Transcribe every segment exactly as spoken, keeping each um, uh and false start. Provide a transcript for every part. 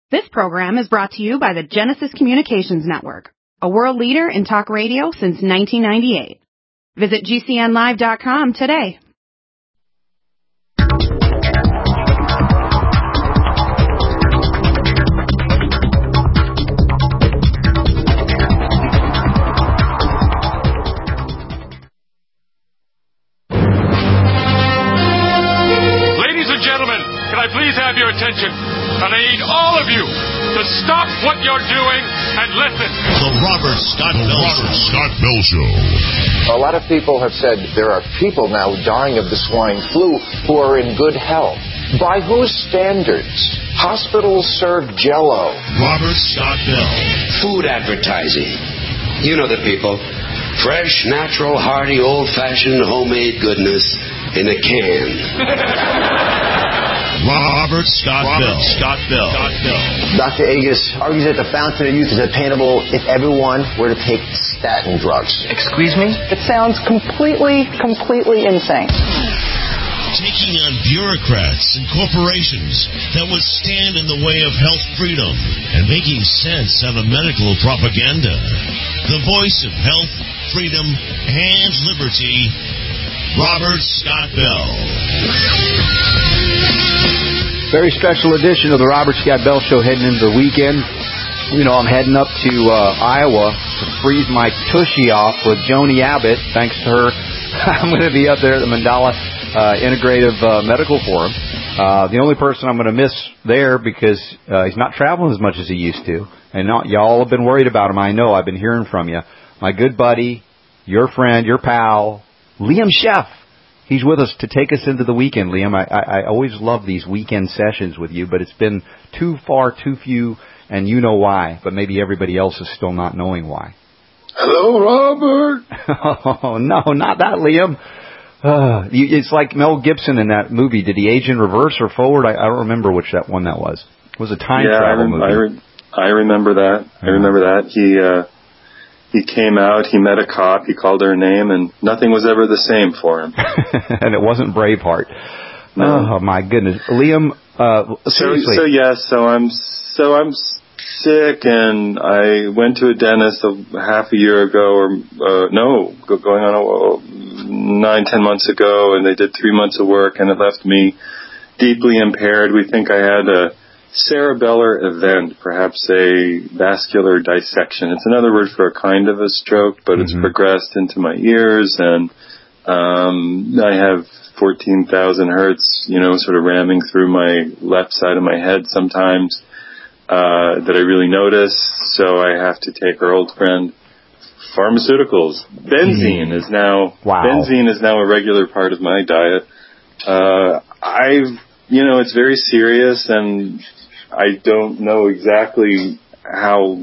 This program is brought to you by the Genesis Communications Network, a world leader in talk radio since nineteen ninety-eight. Visit G C N live dot com today. Ladies and gentlemen, can I please have your attention? And I need all of you to stop what you're doing and listen. The Robert Scott Bell Robert Scott Bell Show. A lot of people have said there are people now dying of the swine flu who are in good health. By whose standards? Hospitals serve Jell-O. Robert Scott Bell. Food advertising. You know the people. Fresh, natural, hearty, old-fashioned, homemade goodness in a can. Robert Scott Robert Bell. Scott Bell. Scott Bell. Doctor Agus argues that the fountain of youth is attainable if everyone were to take statin drugs. Excuse me? It sounds completely, completely insane. Taking on bureaucrats and corporations that would stand in the way of health freedom and making sense out of medical propaganda. The voice of health, freedom, and liberty, Robert Scott Bell. Very special edition of the Robert Scott Bell Show heading into the weekend. You know, I'm heading up to uh, Iowa to freeze my tushy off with Joni Abbott. Thanks to her, I'm going to be up there at the Mandala uh, Integrative uh, Medical Forum. Uh, the only person I'm going to miss there because uh, he's not traveling as much as he used to. And not, y'all have been worried about him. I know. I've been hearing from you. My good buddy, your friend, your pal, Liam Sheff. He's with us to take us into the weekend, Liam. I, I, I always love these weekend sessions with you, but it's been too far, too few, and you know why. But maybe everybody else is still not knowing why. Hello, Robert. Oh, no, not that, Liam. Uh, you, it's like Mel Gibson in that movie. Did he age in reverse or forward? I, I don't remember which that one that was. It was a time yeah, travel I rem- movie. I, re- I remember that. I remember that. He... Uh, He came out, he met a cop, he called her name, and nothing was ever the same for him. And it wasn't Braveheart. No. Oh, my goodness. Liam, uh, seriously. So, so, yes, so I'm so I'm sick, and I went to a dentist a, half a year ago, or uh, no, going on a, nine, ten months ago, and they did three months of work, and it left me deeply impaired. We think I had a cerebellar event, perhaps a vascular dissection. It's another word for a kind of a stroke, but mm-hmm. it's progressed into my ears, and um, I have fourteen thousand hertz, you know, sort of ramming through my left side of my head sometimes uh, that I really notice, so I have to take our old friend pharmaceuticals. Benzene mm. is now wow. Benzene is now a regular part of my diet. Uh, I've, you know, it's very serious, and I don't know exactly how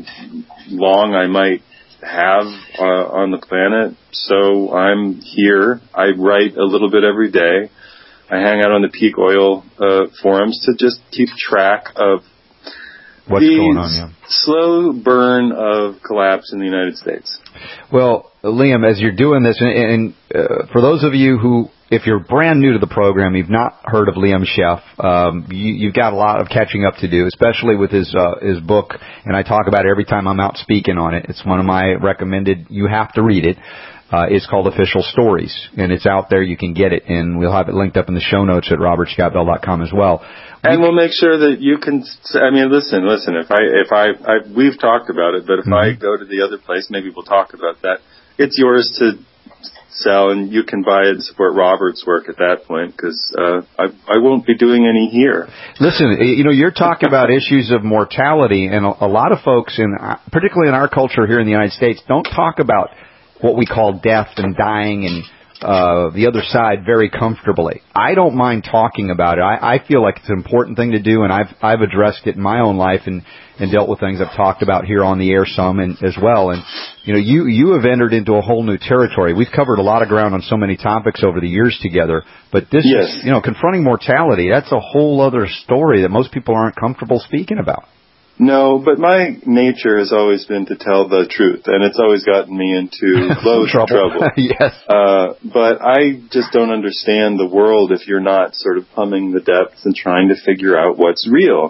long I might have uh, on the planet, so I'm here. I write a little bit every day. I hang out on the peak oil uh, forums to just keep track of what's the going on, yeah. slow burn of collapse in the United States. Well, Liam, as you're doing this, and, and uh, for those of you who, if you're brand new to the program, you've not heard of Liam Sheff, um, you, you've got a lot of catching up to do, especially with his uh, his book, and I talk about it every time I'm out speaking on it. It's one of my recommended, you have to read it. Uh, it's called Official Stories, and it's out there. You can get it, and we'll have it linked up in the show notes at robert scott bell dot com as well. And we'll make sure that you can, I mean, listen, listen, if I, if I, I we've talked about it, but if mm-hmm. I go to the other place, maybe we'll talk about that. It's yours to sell, and you can buy it and support Robert's work at that point, because uh, I, I won't be doing any here. Listen, you know, you're talking about issues of mortality, and a, a lot of folks, in, particularly in our culture here in the United States, don't talk about what we call death and dying and uh, the other side very comfortably. I don't mind talking about it. I, I feel like it's an important thing to do, and I've I've addressed it in my own life and, and dealt with things I've talked about here on the air some and as well. And you know, you you have entered into a whole new territory. We've covered a lot of ground on so many topics over the years together, but this yes. is, you know, confronting mortality. That's a whole other story that most people aren't comfortable speaking about. No, but my nature has always been to tell the truth, and it's always gotten me into loads trouble. of trouble. Yes. Uh, but I just don't understand the world if you're not sort of plumbing the depths and trying to figure out what's real.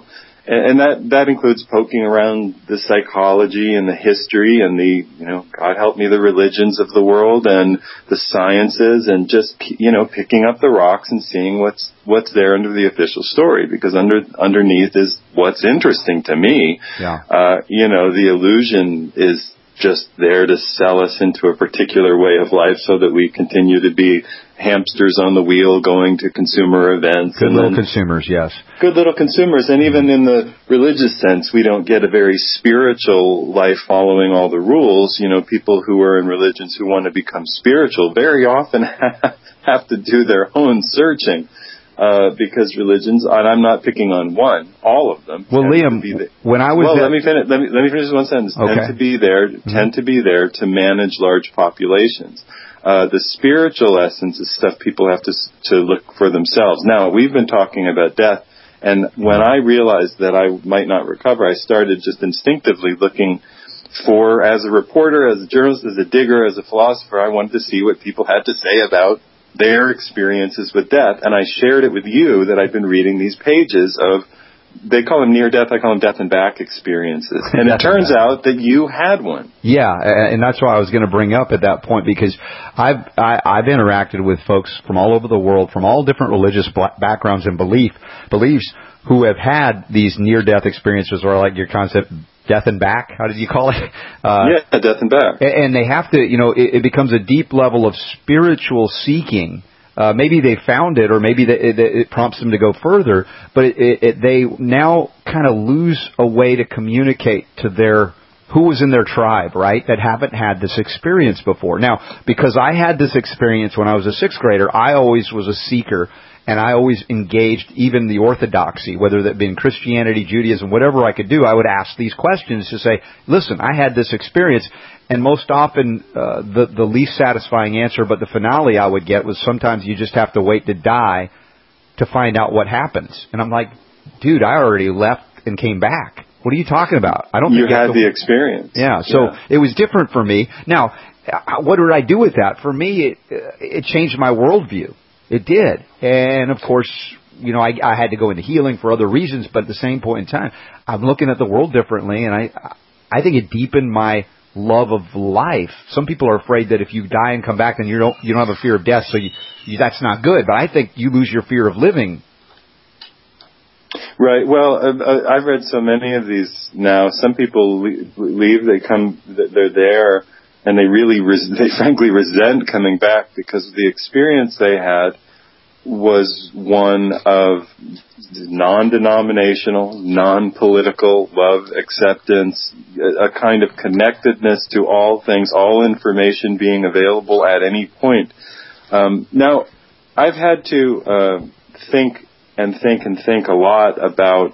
and that that includes poking around the psychology and the history and the, you know, God help me, the religions of the world and the sciences, and just, you know, picking up the rocks and seeing what's what's there under the official story, because under underneath is what's interesting to me. Yeah. Uh, you know, the illusion is just there to sell us into a particular way of life so that we continue to be hamsters on the wheel going to consumer events. Good and little then, consumers, yes. Good little consumers. And even in the religious sense, we don't get a very spiritual life following all the rules. You know, people who are in religions who want to become spiritual very often have to do their own searching. Uh, because religions, and I'm not picking on one, all of them. Well, Liam, the, when I was well, at, let me finish. Let me let me finish one sentence. Okay. Tend to be there. Mm-hmm. Tend to be there to manage large populations. Uh, the spiritual essence is stuff people have to to look for themselves. Now, we've been talking about death, and when I realized that I might not recover, I started just instinctively looking for, as a reporter, as a journalist, as a digger, as a philosopher, I wanted to see what people had to say about their experiences with death, and I shared it with you that I've been reading these pages of, they call them near death, I call them death and back experiences, and it turns out that you had one. Yeah, and that's why I was going to bring up at that point, because I've I, I've interacted with folks from all over the world, from all different religious backgrounds and belief beliefs, who have had these near-death experiences, or like your concept, death and back. How did you call it? Uh, yeah, death and back. And they have to, you know, it, it becomes a deep level of spiritual seeking. Uh, maybe they found it, or maybe the, it, it prompts them to go further, but it, it, it, they now kind of lose a way to communicate to their, who was in their tribe, right, that haven't had this experience before. Now, because I had this experience when I was a sixth grader, I always was a seeker. And I always engaged even the orthodoxy, whether that be in Christianity, Judaism, whatever I could do, I would ask these questions to say, listen, I had this experience. And most often, uh, the, the least satisfying answer, but the finale I would get was sometimes you just have to wait to die to find out what happens. And I'm like, dude, I already left and came back. What are you talking about? I don't you think you had have to... the experience. Yeah, so yeah. It was different for me. Now, what did I do with that? For me, it, it changed my worldview. It did. And, of course, you know, I, I had to go into healing for other reasons, but at the same point in time, I'm looking at the world differently, and I I think it deepened my love of life. Some people are afraid that if you die and come back, then you don't you don't have a fear of death, so you, you, that's not good. But I think you lose your fear of living. Right. Well, uh, I've read so many of these now. Some people leave, they come, they're there, and they really, res- they frankly resent coming back because the experience they had was one of non-denominational, non-political love, acceptance, a kind of connectedness to all things, all information being available at any point. Um, now, I've had to uh, think and think and think a lot about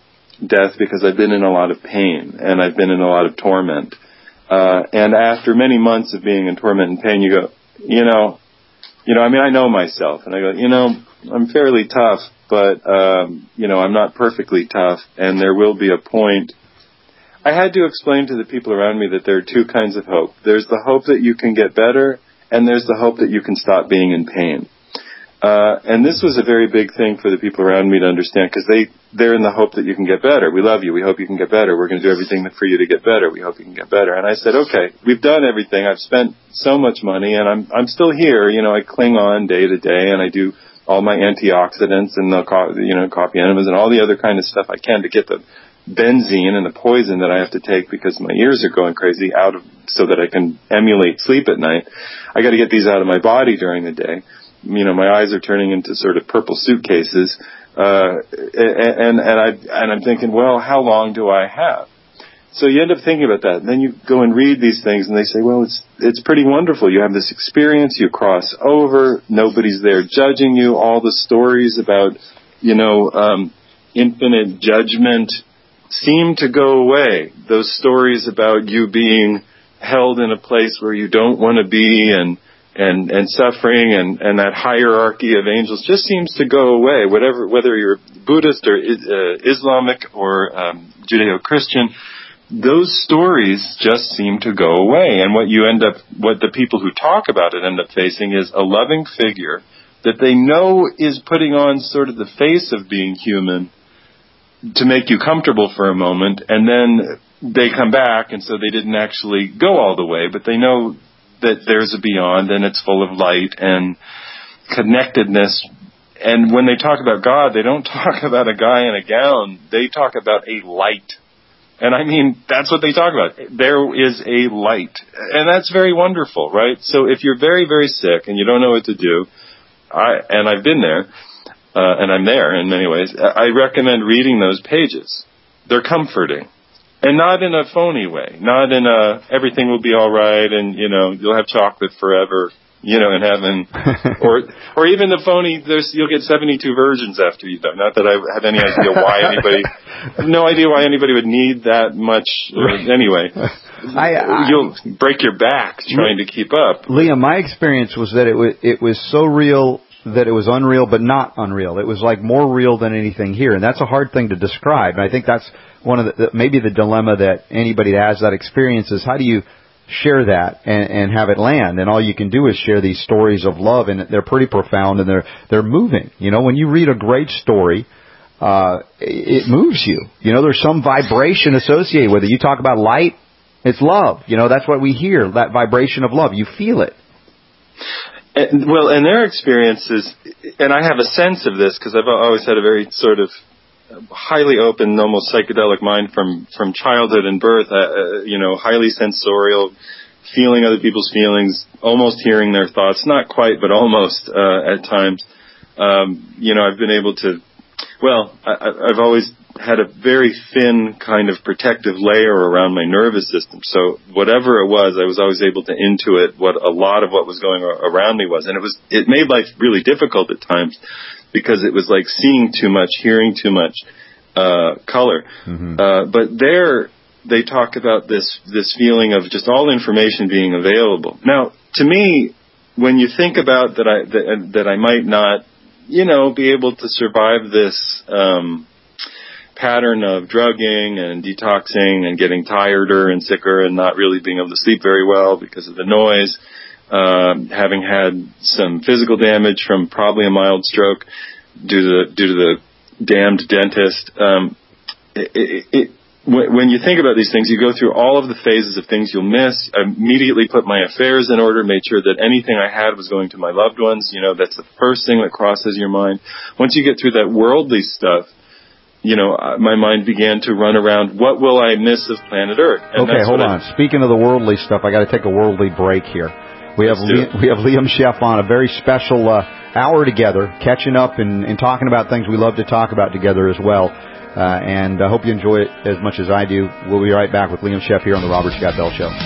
death because I've been in a lot of pain and I've been in a lot of torment. Uh, and after many months of being in torment and pain, you go, you know, you know, I mean, I know myself, and I go, you know, I'm fairly tough, but, um, you know, I'm not perfectly tough, and there will be a point. I had to explain to the people around me that there are two kinds of hope. There's the hope that you can get better, and there's the hope that you can stop being in pain. Uh, and this was a very big thing for the people around me to understand, because they, they're in the hope that you can get better. We love you. We hope you can get better. We're going to do everything for you to get better. We hope you can get better. And I said, okay, we've done everything. I've spent so much money, and I'm I'm still here. You know, I cling on day to day, and I do all my antioxidants and the, you know, coffee enemas and all the other kind of stuff I can to get the benzene and the poison that I have to take because my ears are going crazy out of, so that I can emulate sleep at night. I got to get these out of my body during the day. You know, my eyes are turning into sort of purple suitcases, uh, and, and, and I, and I'm thinking, well, how long do I have? So you end up thinking about that. And then you go and read these things and they say, well, it's, it's pretty wonderful. You have this experience, you cross over, nobody's there judging you. All the stories about, you know, um, infinite judgment seem to go away. Those stories about you being held in a place where you don't want to be and, and, and suffering and, and that hierarchy of angels just seems to go away. Whatever, whether you're Buddhist or uh, Islamic or um, Judeo-Christian, those stories just seem to go away. And what you end up, what the people who talk about it end up facing is a loving figure that they know is putting on sort of the face of being human, to make you comfortable for a moment, and then they come back, and so they didn't actually go all the way, but they know that there's a beyond, and it's full of light and connectedness. And when they talk about God, they don't talk about a guy in a gown. They talk about a light. And I mean, that's what they talk about. There is a light. And that's very wonderful, right? So if you're very, very sick and you don't know what to do, I, and I've been there, uh, and I'm there in many ways, I recommend reading those pages. They're comforting. And not in a phony way. Not in a, everything will be all right and, you know, you'll have chocolate forever, you know, in heaven. or or even the phony, there's, you'll get seventy-two virgins after you die. Not that I have any idea why anybody, no idea why anybody would need that much. Uh, anyway, I, I, you'll break your back trying to keep up. Liam, my experience was that it was, it was so real that it was unreal, but not unreal. It was like more real than anything here. And that's a hard thing to describe. And I think that's one of the, maybe the dilemma that anybody that has that experience is, how do you share that and, and have it land? And all you can do is share these stories of love, and they're pretty profound and they're, they're moving. You know, when you read a great story, uh, it moves you. You know, there's some vibration associated with it. You talk about light, it's love. You know, that's what we hear, that vibration of love. You feel it. And, well, and their experiences, and I have a sense of this because I've always had a very sort of highly open, almost psychedelic mind from, from childhood and birth, uh, you know, highly sensorial, feeling other people's feelings, almost hearing their thoughts, not quite, but almost uh, at times. Um, you know, I've been able to, well, I, I've always had a very thin kind of protective layer around my nervous system. So whatever it was, I was always able to intuit what a lot of what was going around me was. And it was, it made life really difficult at times because it was like seeing too much, hearing too much, uh, color. Mm-hmm. Uh, but there they talk about this, this feeling of just all information being available. Now, to me, when you think about that I, that, that I might not, you know, be able to survive this, um, pattern of drugging and detoxing and getting tireder and sicker and not really being able to sleep very well because of the noise, um, having had some physical damage from probably a mild stroke due to the, due to the damned dentist. Um, it, it, it, when you think about these things, you go through all of the phases of things you'll miss. I immediately put my affairs in order, made sure that anything I had was going to my loved ones. You know, that's the first thing that crosses your mind. Once you get through that worldly stuff, you know, my mind began to run around, what will I miss of planet Earth? And okay, hold on. I, Speaking of the worldly stuff, I got to take a worldly break here. We have Liam, we have Liam Scheff on, a very special uh, hour together, catching up and, and talking about things we love to talk about together as well. Uh, and I hope you enjoy it as much as I do. We'll be right back with Liam Scheff here on the Robert Scott Bell Show.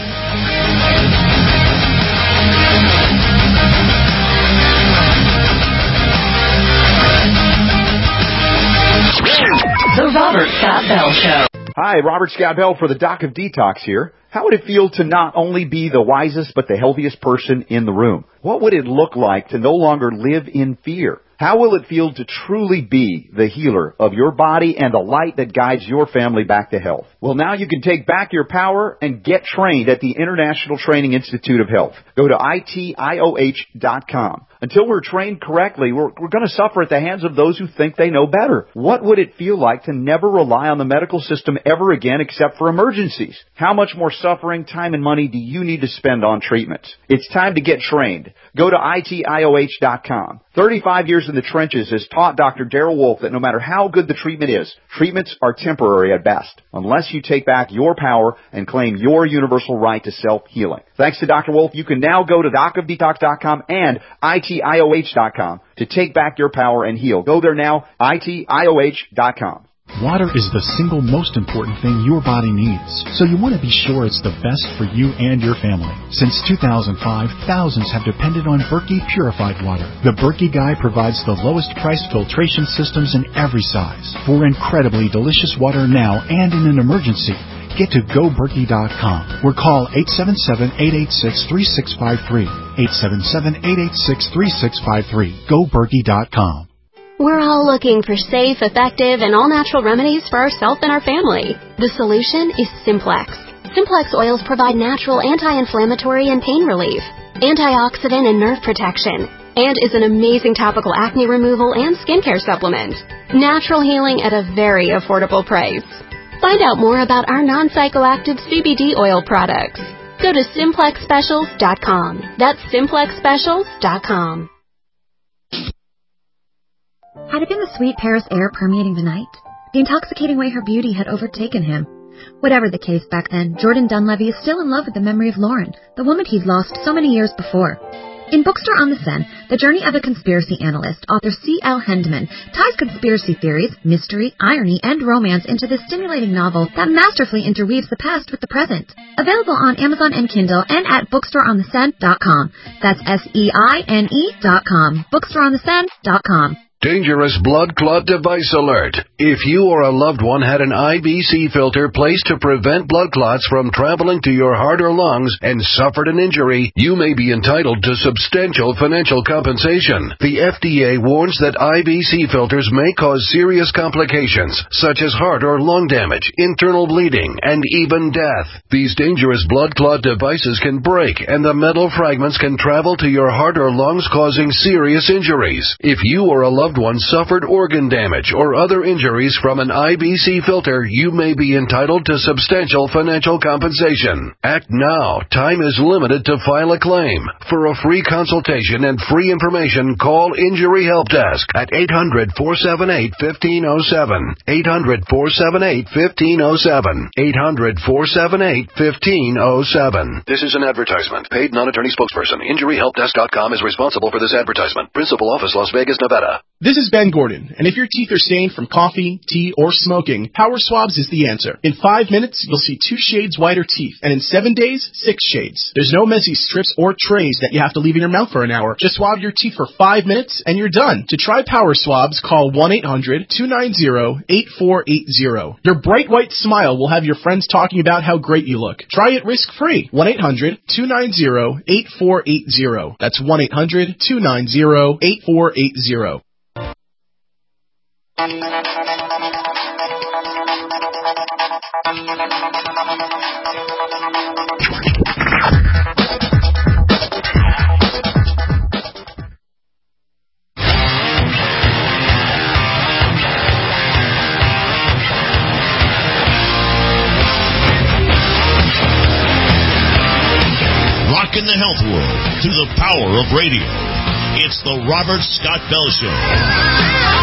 The Robert Scott Bell Show. Hi, Robert Scott Bell for the Doc of Detox here. How would it feel to not only be the wisest but the healthiest person in the room? What would it look like to no longer live in fear? How will it feel to truly be the healer of your body and the light that guides your family back to health? Well, now you can take back your power and get trained at the International Training Institute of Health. Go to I T I O H dot com. Until we're trained correctly, we're, we're going to suffer at the hands of those who think they know better. What would it feel like to never rely on the medical system ever again except for emergencies? How much more suffering, time, and money do you need to spend on treatments? It's time to get trained. Go to I T I O H dot com. thirty-five years in the trenches has taught Doctor Darrell Wolfe that no matter how good the treatment is, treatments are temporary at best, unless you take back your power and claim your universal right to self-healing. Thanks to Doctor Wolfe, you can now go to doc of detox dot com and I T I O H dot com to take back your power and heal. Go there now, I T I O H dot com. Water is the single most important thing your body needs, so you want to be sure it's the best for you and your family. Since two thousand five, thousands have depended on Berkey Purified Water. The Berkey Guy provides the lowest price filtration systems in every size. For incredibly delicious water now and in an emergency, get to go berkey dot com or call eight seven seven, eight eight six, three six five three. eight seven seven, eight eight six, three six five three. go berkey dot com. We're all looking for safe, effective, and all-natural remedies for ourselves and our family. The solution is Simplex. Simplex oils provide natural anti-inflammatory and pain relief, antioxidant and nerve protection, and is an amazing topical acne removal and skincare supplement. Natural healing at a very affordable price. Find out more about our non-psychoactive C B D oil products. Go to simplex specials dot com. That's simplex specials dot com. Had it been the sweet Paris air permeating the night? The intoxicating way her beauty had overtaken him? Whatever the case back then, Jordan Dunleavy is still in love with the memory of Lauren, the woman he'd lost so many years before. In Bookstore on the Seine, the journey of a conspiracy analyst, author C L Hendman, ties conspiracy theories, mystery, irony, and romance into this stimulating novel that masterfully interweaves the past with the present. Available on Amazon and Kindle and at bookstore on the seine dot com. That's S E I N E dot com. bookstore on the seine dot com. Dangerous blood clot device alert. If you or a loved one had an I B C filter placed to prevent blood clots from traveling to your heart or lungs and suffered an injury, you may be entitled to substantial financial compensation. The F D A warns that I B C filters may cause serious complications, such as heart or lung damage, internal bleeding, and even death. These dangerous blood clot devices can break, and the metal fragments can travel to your heart or lungs, causing serious injuries. If you or a loved one suffered organ damage or other injuries from an I B C filter, you may be entitled to substantial financial compensation. Act now. Time is limited to file a claim. For a free consultation and free information, call Injury Help Desk at eight hundred, four seven eight, one five zero seven. eight hundred, four seven eight, one five zero seven. eight hundred, four seven eight, one five zero seven. This is an advertisement. Paid non-attorney spokesperson. Injury Help Desk dot com is responsible for this advertisement. Principal office, Las Vegas, Nevada. This is Ben Gordon, and if your teeth are stained from coffee, tea, or smoking, Power Swabs is the answer. In five minutes, you'll see two shades whiter teeth, and in seven days, six shades. There's no messy strips or trays that you have to leave in your mouth for an hour. Just swab your teeth for five minutes, and you're done. To try Power Swabs, call one eight hundred, two nine zero, eight four eight zero. Your bright white smile will have your friends talking about how great you look. Try it risk-free. one eight hundred, two nine zero, eight four eight zero. That's one eight hundred, two nine zero, eight four eight zero. Rockin' the health world through the power of radio. It's the Robert Scott Bell Show.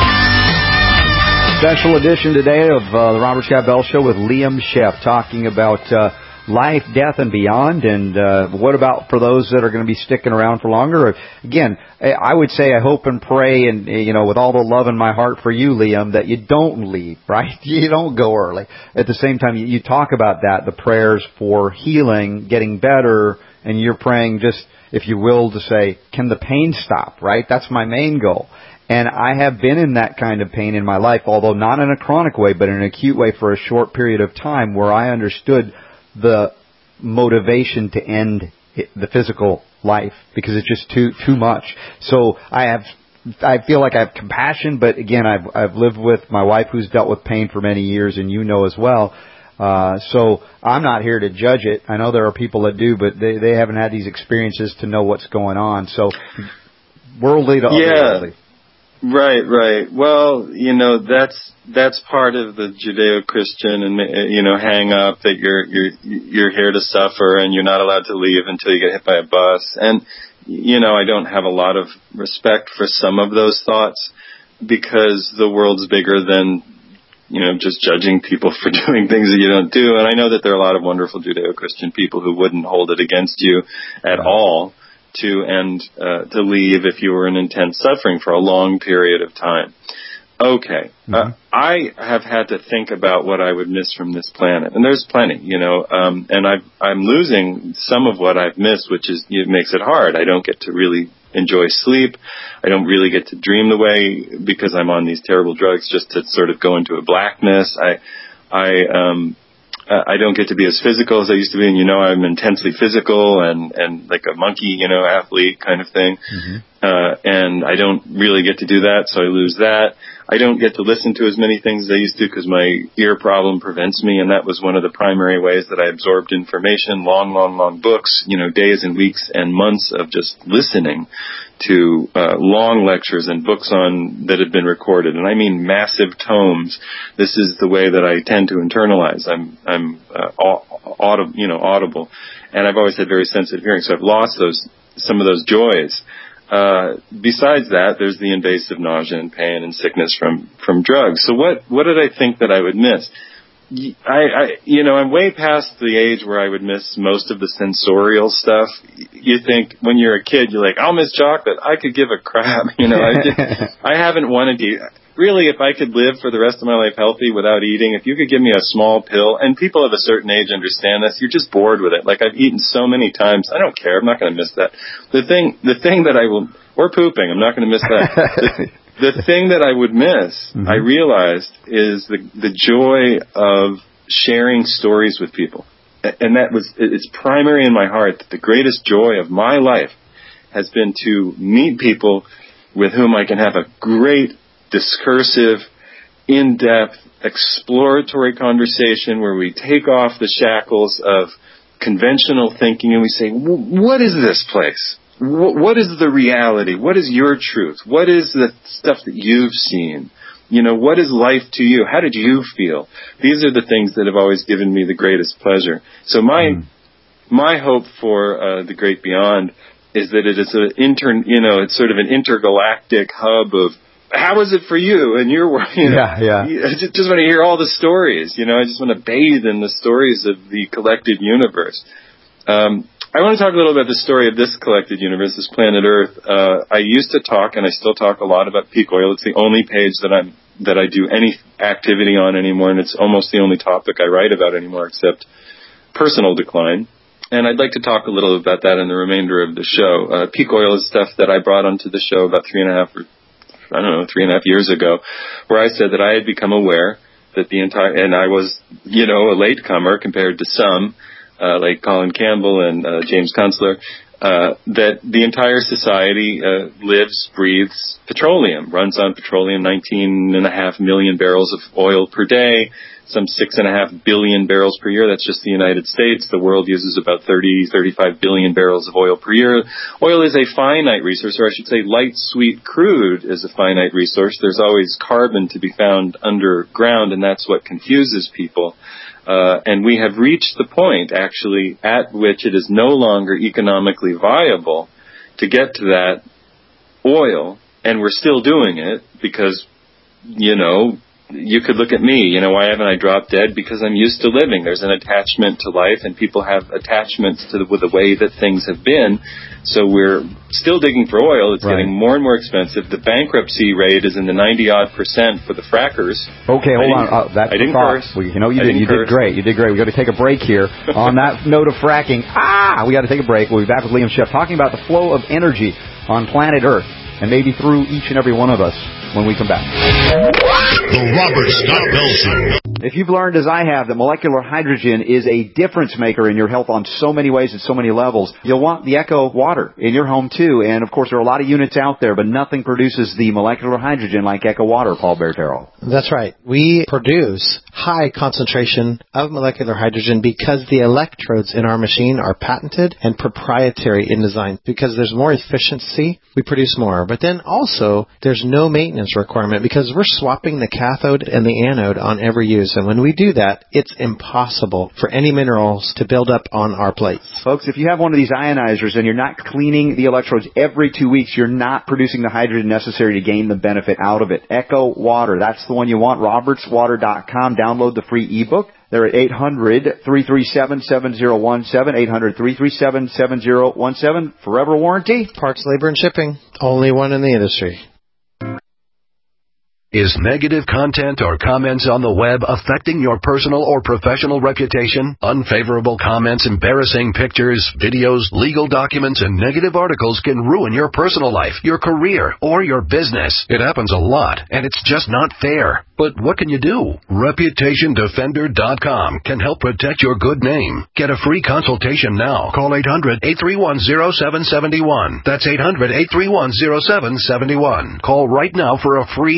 Special edition today of uh, the Robert Scott Bell Show with Liam Sheff, talking about uh, life, death, and beyond, and uh, what about for those that are going to be sticking around for longer. Again, I would say I hope and pray, and you know, with all the love in my heart for you, Liam, that you don't leave, right? You don't go early. At the same time, you, you talk about that, the prayers for healing, getting better, and you're praying just, if you will, to say, can the pain stop, right? That's my main goal. And I have been in that kind of pain in my life, although not in a chronic way, but in an acute way for a short period of time, where I understood the motivation to end the physical life because it's just too too much. So I have, I feel like I have compassion, but again, I've I've lived with my wife who's dealt with pain for many years, and you know as well. Uh, so I'm not here to judge it. I know there are people that do, but they they haven't had these experiences to know what's going on. So worldly to yeah. otherworldly. Right, right. Well, you know, that's that's part of the Judeo-Christian and you know hang up that you're you're you're here to suffer and you're not allowed to leave until you get hit by a bus. And you know, I don't have a lot of respect for some of those thoughts because the world's bigger than you know just judging people for doing things that you don't do. And I know that there are a lot of wonderful Judeo-Christian people who wouldn't hold it against you at all to end, uh, to leave if you were in intense suffering for a long period of time. Okay. Mm-hmm. Uh, I have had to think about what I would miss from this planet. And there's plenty, you know, um, and I've, I'm losing some of what I've missed, which is, it makes it hard. I don't get to really enjoy sleep. I don't really get to dream the way, because I'm on these terrible drugs, just to sort of go into a blackness. I, I, um, Uh, I don't get to be as physical as I used to be, and you know I'm intensely physical and, and like a monkey, you know, athlete kind of thing. Mm-hmm. Uh, and I don't really get to do that, so I lose that. I don't get to listen to as many things as I used to because my ear problem prevents me, and that was one of the primary ways that I absorbed information, long, long, long books, you know, days and weeks and months of just listening to uh, long lectures and books on that have been recorded, and I mean massive tomes. This is the way that I tend to internalize. I'm I'm uh, audible, you know, audible, and I've always had very sensitive hearing, so I've lost those some of those joys. Uh, besides that, there's the invasive nausea and pain and sickness from from drugs. So what what did I think that I would miss? I, I, you know, I'm way past the age where I would miss most of the sensorial stuff. You think when you're a kid, you're like, I'll miss chocolate. I could give a crap. You know, I, just, I haven't wanted to eat. Really, if I could live for the rest of my life healthy without eating, if you could give me a small pill, and people of a certain age understand this, you're just bored with it. Like I've eaten so many times. I don't care. I'm not going to miss that. The thing, the thing that I will, or pooping, I'm not going to miss that. The, The thing that I would miss, mm-hmm. I realized, is the the joy of sharing stories with people. And that was, it's primary in my heart that the greatest joy of my life has been to meet people with whom I can have a great, discursive, in-depth, exploratory conversation where we take off the shackles of conventional thinking and we say, what is this place? What is the reality? What is your truth? What is the stuff that you've seen? You know, what is life to you? How did you feel? These are the things that have always given me the greatest pleasure. So my mm. my hope for uh, the Great Beyond is that it is an inter, you know, it's sort of an intergalactic hub of how is it for you and your work? You know, yeah, yeah. I just, just want to hear all the stories. You know, I just want to bathe in the stories of the collected universe. Um, I want to talk a little about the story of this collected universe, this planet Earth. Uh, I used to talk, and I still talk a lot about peak oil. It's the only page that I'm that I do any activity on anymore, and it's almost the only topic I write about anymore, except personal decline. And I'd like to talk a little about that in the remainder of the show. Uh, peak oil is stuff that I brought onto the show about three and a half, or I don't know, three and a half years ago, where I said that I had become aware that the entire, and I was, you know, a latecomer compared to some. Uh, like Colin Campbell and uh, James Kunstler, uh, that the entire society uh, lives, breathes petroleum, runs on petroleum, nineteen and a half million barrels of oil per day, some six and a half billion barrels per year. That's just the United States. The world uses about thirty, thirty-five billion barrels of oil per year. Oil is a finite resource, or I should say light, sweet crude is a finite resource. There's always carbon to be found underground, and that's what confuses people. Uh, and we have reached the point, actually, at which it is no longer economically viable to get to that oil, and we're still doing it because, you know, you could look at me, you know, why haven't I dropped dead? Because I'm used to living. There's an attachment to life, and people have attachments to the, with the way that things have been. So we're still digging for oil. It's right. Getting more and more expensive. The bankruptcy rate is in the ninety-odd percent for the frackers. Okay, hold on. Uh, that's I didn't curse. curse. Well, you know, you did. You curse. did great. You did great. We've got to take a break here. On that note of fracking, ah, we got to take a break. We'll be back with Liam Schiff talking about the flow of energy on planet Earth, and maybe through each and every one of us when we come back. The Robert Scott Bell Show. If you've learned, as I have, that molecular hydrogen is a difference maker in your health on so many ways and so many levels, you'll want the Echo Water in your home, too. And, of course, there are a lot of units out there, but nothing produces the molecular hydrogen like Echo Water, Paul Bertero. That's right. We produce high concentration of molecular hydrogen because the electrodes in our machine are patented and proprietary in design. Because there's more efficiency, we produce more. But then also, there's no maintenance requirement because we're swapping the cathode and the anode on every use. And when we do that, it's impossible for any minerals to build up on our plates. Folks, if you have one of these ionizers and you're not cleaning the electrodes every two weeks, you're not producing the hydrogen necessary to gain the benefit out of it. Echo Water, that's the one you want. roberts water dot com. Download the free ebook. They're at eight hundred, three three seven, seven zero one seven, eight hundred, three three seven, seven zero one seven. Forever warranty. Parts, labor, and shipping. Only one in the industry. Is negative content or comments on the web affecting your personal or professional reputation? Unfavorable comments, embarrassing pictures, videos, legal documents, and negative articles can ruin your personal life, your career, or your business. It happens a lot, and it's just not fair. But what can you do? Reputation Defender dot com can help protect your good name. Get a free consultation now. Call eight hundred, eight three one, zero seven seven one. That's eight hundred, eight three one, zero seven seven one. Call right now for a free expert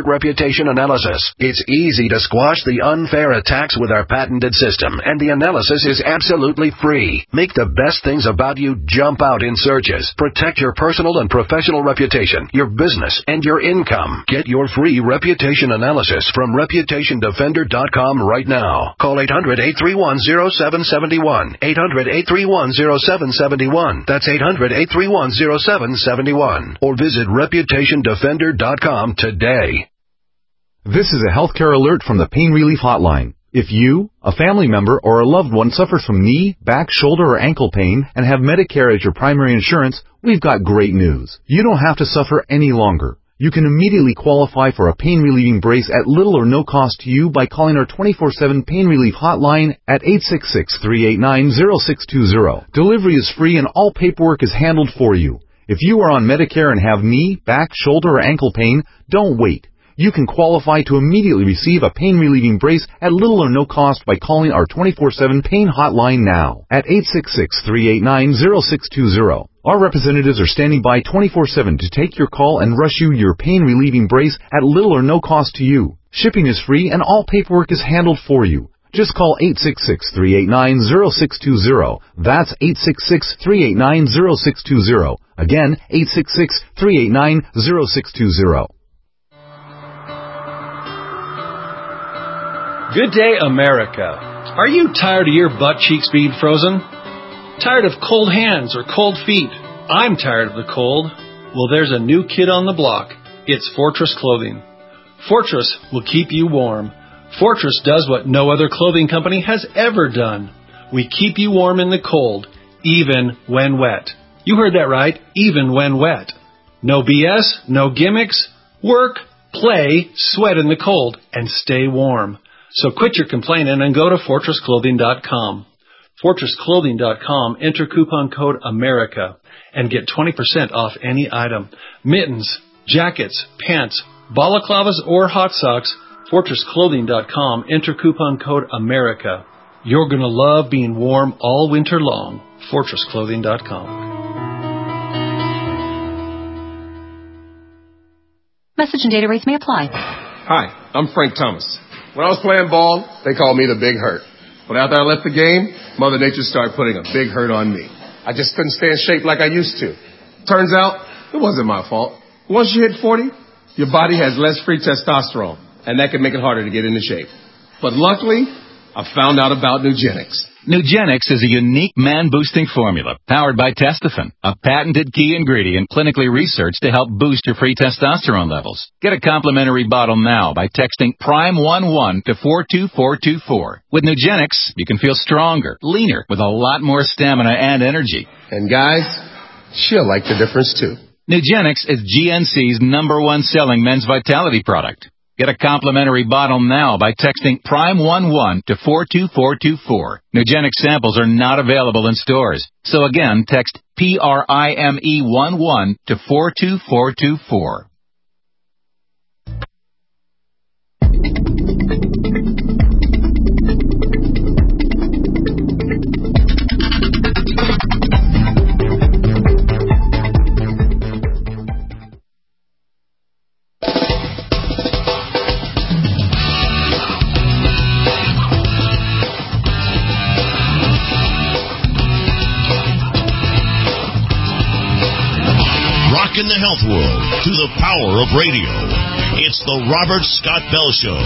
expert reputation analysis. It's easy to squash the unfair attacks with our patented system, and the analysis is absolutely free. Make the best things about you jump out in searches. Protect your personal and professional reputation, your business, and your income. Get your free reputation analysis from reputation defender dot com right now. Call eight hundred, eight three one, zero seven seven one. eight hundred, eight three one, zero seven seven one. That's eight hundred, eight three one, zero seven seven one. Or visit reputation defender dot com today. This is a healthcare alert from the Pain Relief Hotline. If you, a family member, or a loved one suffers from knee, back, shoulder, or ankle pain and have Medicare as your primary insurance, we've got great news. You don't have to suffer any longer. You can immediately qualify for a pain-relieving brace at little or no cost to you by calling our twenty-four seven Pain Relief Hotline at eight six six, three eight nine, zero six two zero. Delivery is free and all paperwork is handled for you. If you are on Medicare and have knee, back, shoulder, or ankle pain, don't wait. You can qualify to immediately receive a pain-relieving brace at little or no cost by calling our twenty-four seven Pain Hotline now at eight six six, three eight nine, zero six two zero. Our representatives are standing by twenty-four seven to take your call and rush you your pain-relieving brace at little or no cost to you. Shipping is free and all paperwork is handled for you. Just call eight six six, three eight nine, zero six two zero. That's eight six six, three eight nine, zero six two zero. Again, eight six six, three eight nine, zero six two zero. Good day, America. Are you tired of your butt cheeks being frozen? Tired of cold hands or cold feet? I'm tired of the cold. Well, there's a new kid on the block. It's Fortress Clothing. Fortress will keep you warm. Fortress does what no other clothing company has ever done. We keep you warm in the cold, even when wet. You heard that right, even when wet. No B S, no gimmicks. Work, play, sweat in the cold, and stay warm. So quit your complaining and go to fortress clothing dot com. fortress clothing dot com, enter coupon code AMERICA and get twenty percent off any item. Mittens, jackets, pants, balaclavas, or hot socks, fortress clothing dot com, enter coupon code AMERICA. You're going to love being warm all winter long. fortress clothing dot com. Message and data rates may apply. Hi, I'm Frank Thomas. When I was playing ball, they called me the Big Hurt. But after I left the game, Mother Nature started putting a big hurt on me. I just couldn't stay in shape like I used to. Turns out, it wasn't my fault. Once you hit forty, your body has less free testosterone, and that can make it harder to get into shape. But luckily, I found out about Nugenix. Nugenix is a unique man-boosting formula powered by Testofen, a patented key ingredient clinically researched to help boost your free testosterone levels. Get a complimentary bottle now by texting prime one one to four two four two four. With Nugenix, you can feel stronger, leaner, with a lot more stamina and energy. And guys, she'll like the difference too. Nugenix is G N C's number one selling men's vitality product. Get a complimentary bottle now by texting prime one one to four two four two four. Nugenix samples are not available in stores. So again, text P R I M E one one to four two four two four. In the health world through the power of radio. It's the Robert Scott Bell Show.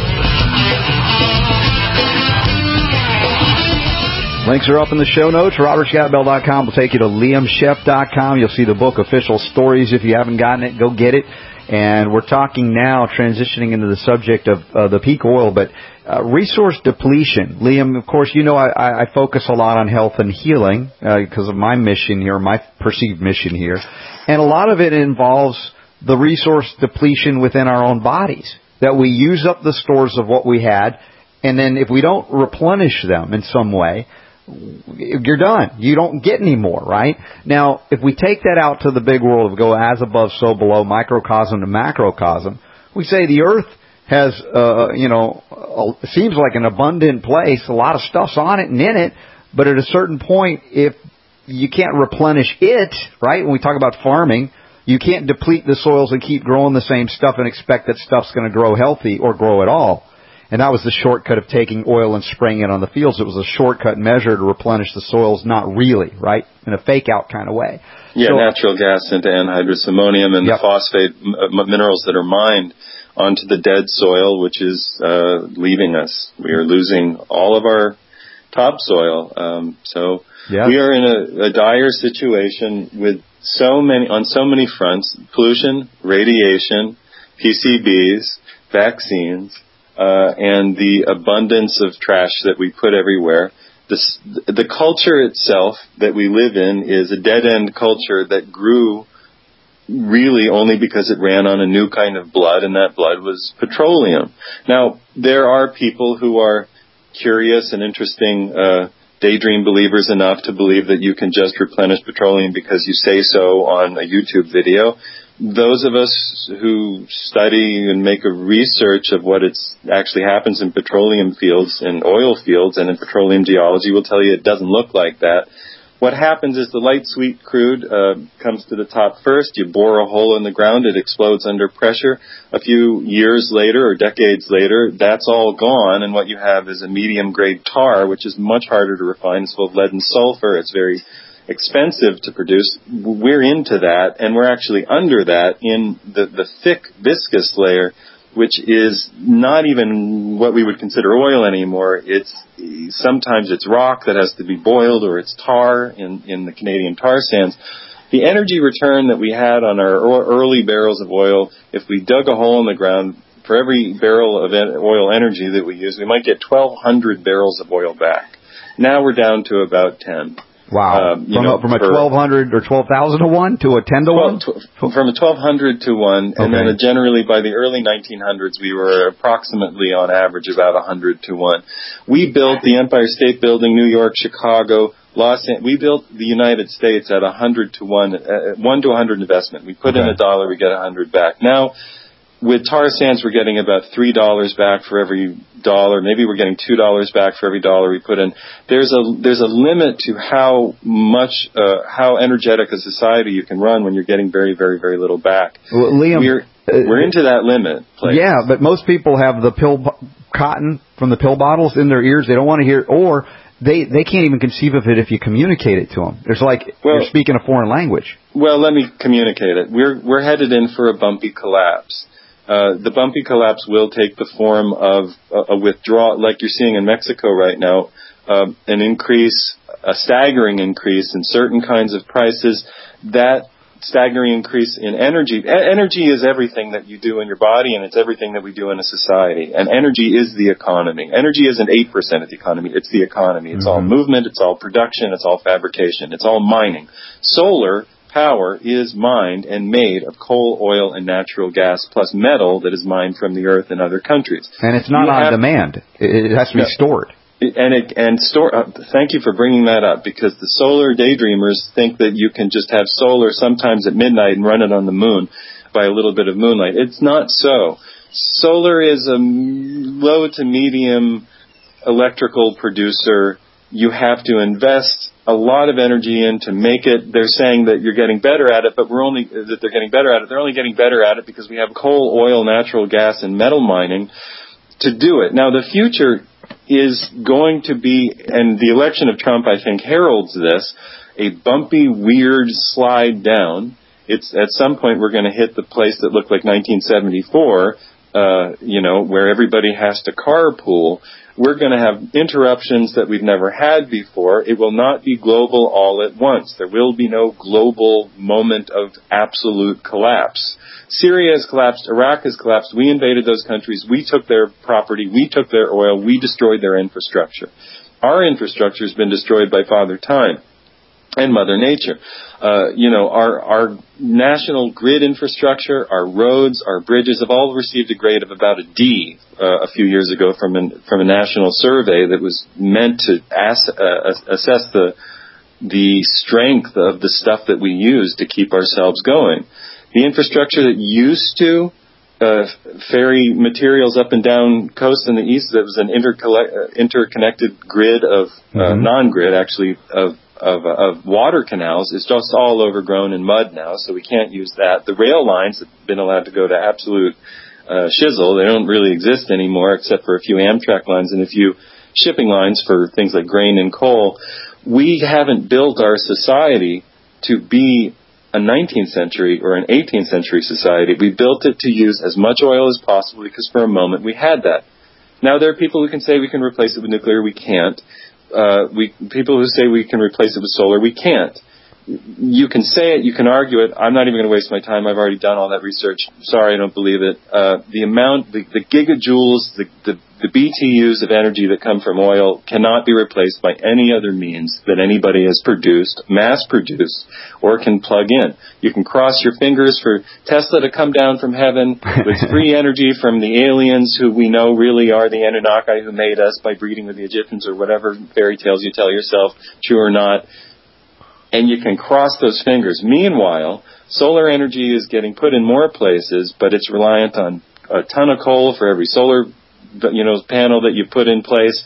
Links are up in the show notes. robert scott bell dot com will take you to liam shep dot com. You'll see the book, Official Stories. If you haven't gotten it, go get it. And we're talking now, transitioning into the subject of uh, the peak oil, but uh, resource depletion. Liam, of course, you know I, I focus a lot on health and healing because uh, of my mission here, my perceived mission here. And a lot of it involves the resource depletion within our own bodies, that we use up the stores of what we had, and then if we don't replenish them in some way, you're done. You don't get any more, right? Now, if we take that out to the big world of go as above, so below, microcosm to macrocosm, we say the earth has, uh, you know, a, seems like an abundant place, a lot of stuff's on it and in it, but at a certain point, if you can't replenish it, right? When we talk about farming, You can't deplete the soils and keep growing the same stuff and expect that stuff's going to grow healthy or grow at all. And that was the shortcut of taking oil and spraying it on the fields. It was a shortcut measure to replenish the soils, not really, right? In a fake-out kind of way. Yeah, so, natural gas into anhydrous ammonium and yep. the phosphate m- minerals that are mined onto the dead soil, which is uh, leaving us. We are losing all of our topsoil. Um, so yes. we are in a, a dire situation with so many on so many fronts: pollution, radiation, P C Bs, vaccines. Uh, and the abundance of trash that we put everywhere. This, the culture itself that we live in is a dead-end culture that grew really only because it ran on a new kind of blood, and that blood was petroleum. Now, there are people who are curious and interesting uh, daydream believers enough to believe that you can just replenish petroleum because you say so on a YouTube video. Those of us who study and make a research of what it's actually happens in petroleum fields and oil fields and in petroleum geology will tell you it doesn't look like that. What happens is the light sweet crude uh, comes to the top first. You bore a hole in the ground. It explodes under pressure. A few years later or decades later, that's all gone. And what you have is a medium-grade tar, which is much harder to refine. It's full of lead and sulfur. It's very expensive to produce. We're into that, and we're actually under that in the, the thick, viscous layer, which is not even what we would consider oil anymore. It's sometimes it's rock that has to be boiled, or it's tar in, in the Canadian tar sands. The energy return that we had on our early barrels of oil, if we dug a hole in the ground, for every barrel of oil energy that we use, we might get twelve hundred barrels of oil back. Now we're down to about ten. Wow. Um, you from, know, a, from a twelve hundred or twelve thousand to one to a ten to one? From a twelve hundred to one, and okay. then generally by the early nineteen hundreds, we were approximately on average about one hundred to one. We built the Empire State Building, New York, Chicago, Los Angeles. We built the United States at one hundred to one, uh, one to one hundred investment. We put okay. in a dollar, we get one hundred back. Now, with tar sands, we're getting about three dollars back for every dollar. Maybe we're getting two dollars back for every dollar we put in. There's a there's a limit to how much, uh, how energetic a society you can run when you're getting very, very, very little back. Well, Liam, we're, we're into that limit. Place. Yeah, but most people have the pill cotton from the pill bottles in their ears. They don't want to hear, or they they can't even conceive of it if you communicate it to them. There's like well, you're speaking a foreign language. Well, let me communicate it. We're we're headed in for a bumpy collapse. Uh, the bumpy collapse will take the form of a, a withdrawal, like you're seeing in Mexico right now, uh, an increase, a staggering increase in certain kinds of prices. That staggering increase in energy. E- energy is everything that you do in your body, and it's everything that we do in a society. And energy is the economy. Energy isn't eight percent of the economy. It's the economy. It's mm-hmm. all movement. It's all production. It's all fabrication. It's all mining. Solar power is mined and made of coal, oil, and natural gas, plus metal that is mined from the earth in other countries. And it's not you on have, demand. It has to be yeah. stored. And it, and store. Uh, thank you for bringing that up, because the solar daydreamers think that you can just have solar sometimes at midnight and run it on the moon by a little bit of moonlight. It's not so. Solar is a low to medium electrical producer. You have to invest a lot of energy in to make it. They're saying that you're getting better at it, but we're only that they're getting better at it. They're only getting better at it because we have coal, oil, natural gas, and metal mining to do it. Now, the future is going to be, and the election of Trump, I think, heralds this, a bumpy, weird slide down. It's at some point we're going to hit the place that looked like nineteen seventy-four, uh, you know, where everybody has to carpool. We're going to have interruptions that we've never had before. It will not be global all at once. There will be no global moment of absolute collapse. Syria has collapsed. Iraq has collapsed. We invaded those countries. We took their property. We took their oil. We destroyed their infrastructure. Our infrastructure has been destroyed by Father Time and Mother Nature. Uh, you know, our, our national grid infrastructure, our roads, our bridges have all received a grade of about a D uh, a few years ago from an, from a national survey that was meant to ass, uh, assess the the strength of the stuff that we use to keep ourselves going. The infrastructure that used to uh, ferry materials up and down coast in the east, that was an intercolle- uh, interconnected grid of, uh, mm-hmm. non-grid actually, of of, uh, of water canals is just all overgrown in mud now, so we can't use that. The rail lines have been allowed to go to absolute uh, shizzle. They don't really exist anymore except for a few Amtrak lines and a few shipping lines for things like grain and coal. We haven't built our society to be a nineteenth century or an eighteenth century society. We built it to use as much oil as possible because for a moment we had that. Now there are people who can say we can replace it with nuclear. We can't. Uh, we people who say we can replace it with solar. We can't. You can say it. You can argue it. I'm not even going to waste my time. I've already done all that research. Sorry, I don't believe it. Uh, the amount, the, the gigajoules, the, the, the B T Us of energy that come from oil cannot be replaced by any other means that anybody has produced, mass-produced, or can plug in. You can cross your fingers for Tesla to come down from heaven with free energy from the aliens who we know really are the Anunnaki who made us by breeding with the Egyptians or whatever fairy tales you tell yourself, true or not. And you can cross those fingers. Meanwhile, solar energy is getting put in more places, but it's reliant on a ton of coal for every solar, you know, panel that you put in place.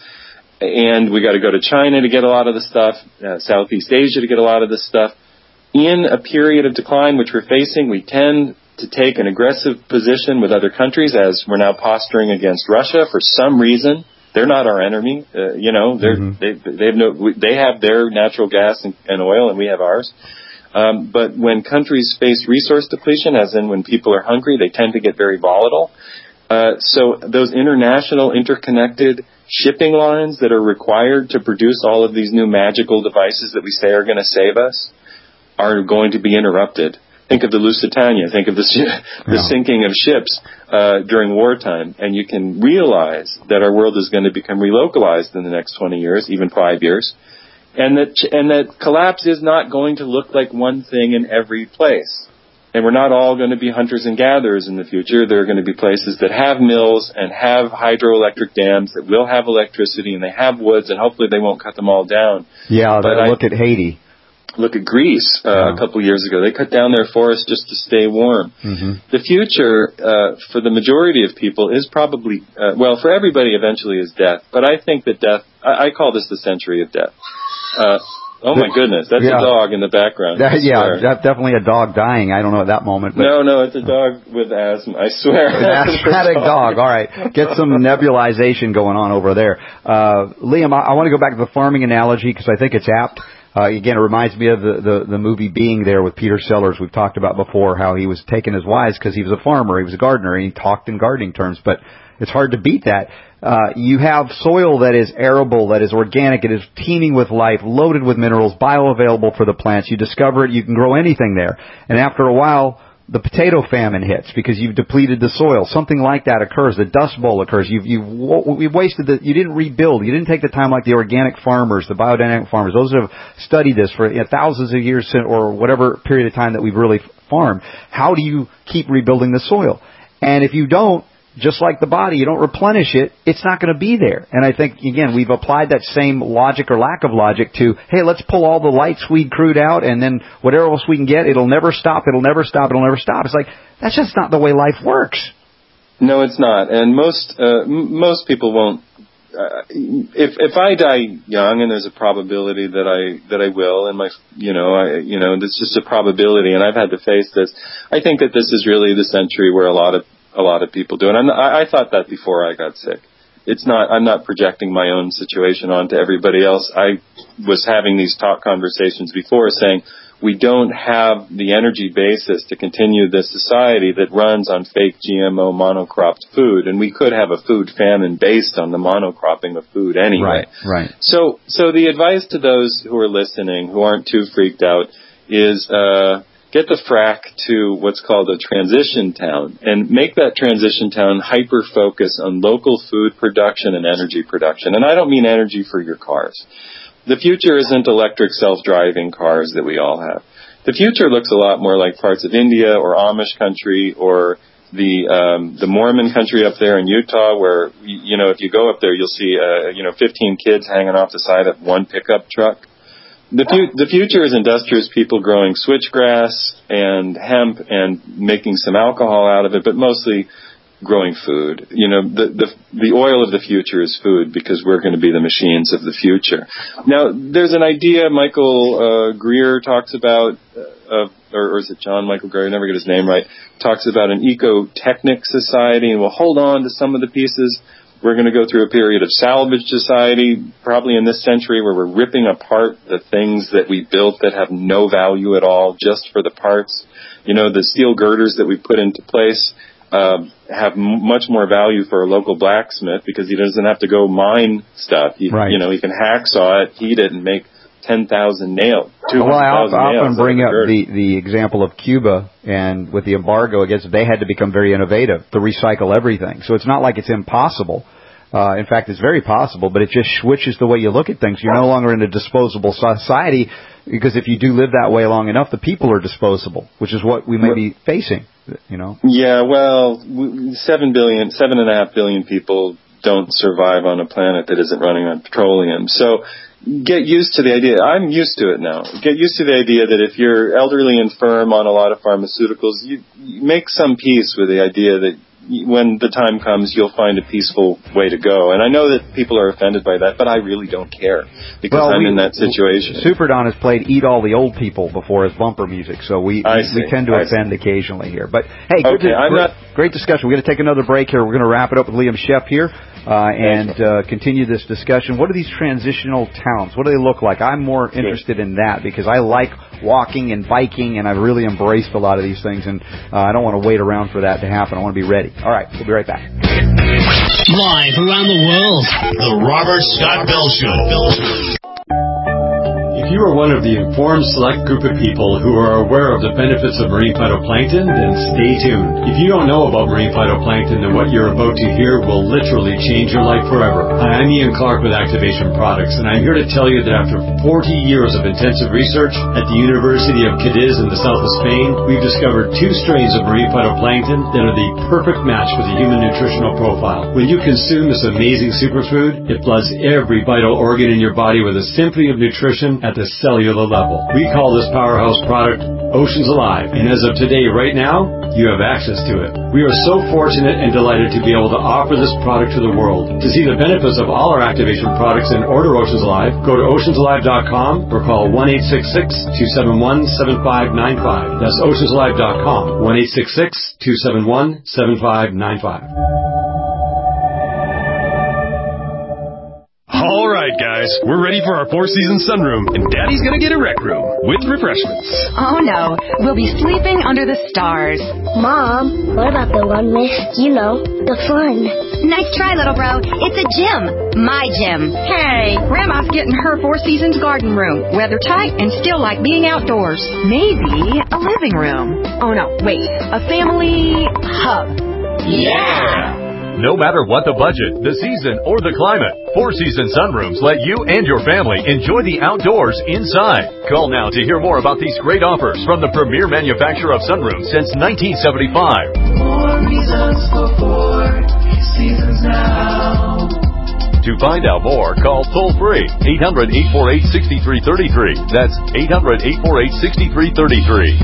And we got to go to China to get a lot of the stuff, uh, Southeast Asia to get a lot of this stuff. In a period of decline, which we're facing, we tend to take an aggressive position with other countries, as we're now posturing against Russia for some reason. They're not our enemy, uh, you know. They're, mm-hmm. they they have no they have their natural gas and, and oil, and we have ours. Um, but when countries face resource depletion, as in when people are hungry, they tend to get very volatile. Uh, so those international interconnected shipping lines that are required to produce all of these new magical devices that we say are going to save us are going to be interrupted. Think of the Lusitania. Think of the, the yeah. sinking of ships uh, during wartime. And you can realize that our world is going to become relocalized in the next twenty years, even five years. And that, and that collapse is not going to look like one thing in every place. And we're not all going to be hunters and gatherers in the future. There are going to be places that have mills and have hydroelectric dams that will have electricity, and they have woods, and hopefully they won't cut them all down. Yeah, but look I, at Haiti. Look at Greece uh, yeah. a couple of years ago. They cut down their forests just to stay warm. Mm-hmm. The future, uh, for the majority of people, is probably, uh, well, for everybody eventually is death. But I think that death, I, I call this the century of death. Uh, oh, my goodness. That's yeah. a dog in the background. That, yeah, that's definitely a dog dying. I don't know at that moment. But no, no, it's a dog with asthma. I swear. An asthmatic dog. All right. Get some nebulization going on over there. Uh, Liam, I, I want to go back to the farming analogy because I think it's apt. Uh, again, it reminds me of the, the, the movie Being There with Peter Sellers. We've talked about before how he was taken as wise because he was a farmer, he was a gardener, and he talked in gardening terms. But it's hard to beat that. Uh, you have soil that is arable, that is organic, it is teeming with life, loaded with minerals, bioavailable for the plants. You discover it, you can grow anything there. And after a while, the potato famine hits because you've depleted the soil. Something like that occurs. The Dust Bowl occurs. You've, you've, you've wasted the, you didn't rebuild. You didn't take the time like the organic farmers, the biodynamic farmers. Those have studied this for you know, thousands of years or whatever period of time that we've really farmed. How do you keep rebuilding the soil? And if you don't, just like the body, you don't replenish it, it's not going to be there. And I think, again, we've applied that same logic or lack of logic to, hey, let's pull all the light sweet crude out and then whatever else we can get, it'll never stop, it'll never stop, it'll never stop. It's like, that's just not the way life works. No, it's not. And most uh, m- most people won't. Uh, if if I die young, and there's a probability that I that I will, and my you know I you know it's just a probability, and I've had to face this. I think that this is really the century where a lot of a lot of people do, and I'm, I, I thought that before I got sick. It's not. I'm not projecting my own situation onto everybody else. I was having these talk conversations before, saying we don't have the energy basis to continue this society that runs on fake G M O monocropped food, and we could have a food famine based on the monocropping of food anyway. Right. Right. So, so the advice to those who are listening, who aren't too freaked out, is uh, get the frack to what's called a transition town and make that transition town hyper-focus on local food production and energy production. And I don't mean energy for your cars. The future isn't electric self-driving cars that we all have. The future looks a lot more like parts of India or Amish country or the um, the Mormon country up there in Utah where, you know, if you go up there, you'll see, uh, you know, fifteen kids hanging off the side of one pickup truck. The, fu- the future is industrious people growing switchgrass and hemp and making some alcohol out of it, but mostly growing food. You know, the, the the oil of the future is food because we're going to be the machines of the future. Now, there's an idea Michael uh, Greer talks about, uh, or, or is it John Michael Greer? I never get his name right. Talks about an eco-technic society, and we'll hold on to some of the pieces. We're going to go through a period of salvage society, probably in this century, where we're ripping apart the things that we built that have no value at all, just for the parts. You know, the steel girders that we put into place Uh, have m- much more value for a local blacksmith because he doesn't have to go mine stuff. He, right. You know, he can hacksaw it, heat it, and make ten thousand nails. Well, I often, often bring up the, the, the example of Cuba, and with the embargo against, they had to become very innovative to recycle everything. So it's not like it's impossible. Uh, in fact, it's very possible, but it just switches the way you look at things. You're no longer in a disposable society because if you do live that way long enough, the people are disposable, which is what we may be facing. You know? Yeah, well, seven billion, seven and a half billion people don't survive on a planet that isn't running on petroleum. So get used to the idea. I'm used to it now. Get used to the idea that if you're elderly and infirm on a lot of pharmaceuticals, you, you make some peace with the idea that when the time comes, you'll find a peaceful way to go. And I know that people are offended by that, but I really don't care because well, I'm we, in that situation. Superdon has played Eat All the Old People before as bumper music, so we we, we tend to I offend see. occasionally here. But, hey, okay, good, I'm great, not... great discussion. We're going to take another break here. We're going to wrap it up with Liam Sheff here uh, and uh, continue this discussion. What are these transitional towns? What do they look like? I'm more interested in that because I like walking and biking, and I've really embraced a lot of these things, and uh, I don't want to wait around for that to happen. I want to be ready. All right, we'll be right back. Live around the world, The Robert Scott Bell Show. If you are one of the informed select group of people who are aware of the benefits of marine phytoplankton, then stay tuned. If you don't know about marine phytoplankton, then what you're about to hear will literally change your life forever. Hi, I'm Ian Clark with Activation Products, and I'm here to tell you that after forty years of intensive research at the University of Cadiz in the south of Spain, we've discovered two strains of marine phytoplankton that are the perfect match for the human nutritional profile. When you consume this amazing superfood, it floods every vital organ in your body with a symphony of nutrition at the cellular level. We call this powerhouse product Oceans Alive, and as of today, right now, you have access to it. We are so fortunate and delighted to be able to offer this product to the world. To see the benefits of all our Activation products and order Oceans Alive, go to oceans alive dot com or call one eight six six, two seven one, seven five nine five. That's oceans alive dot com, one eight six six, two seven one, seven five nine five. All right, guys, we're ready for our four-season sunroom, and Daddy's gonna get a rec room with refreshments. Oh, no. We'll be sleeping under the stars. Mom, what about the one with, you know, the fun? Nice try, little bro. It's a gym. My gym. Hey, Grandma's getting her Four Seasons garden room. Weather tight and still like being outdoors. Maybe a living room. Oh, no, wait. A family hub. Yeah! No matter what the budget, the season, or the climate, Four Season Sunrooms let you and your family enjoy the outdoors inside. Call now to hear more about these great offers from the premier manufacturer of sunrooms since nineteen seventy-five. Four reasons for four seasons now. To find out more, call toll-free eight hundred, eight four eight, six three three three. That's eight hundred, eight four eight, six three three three.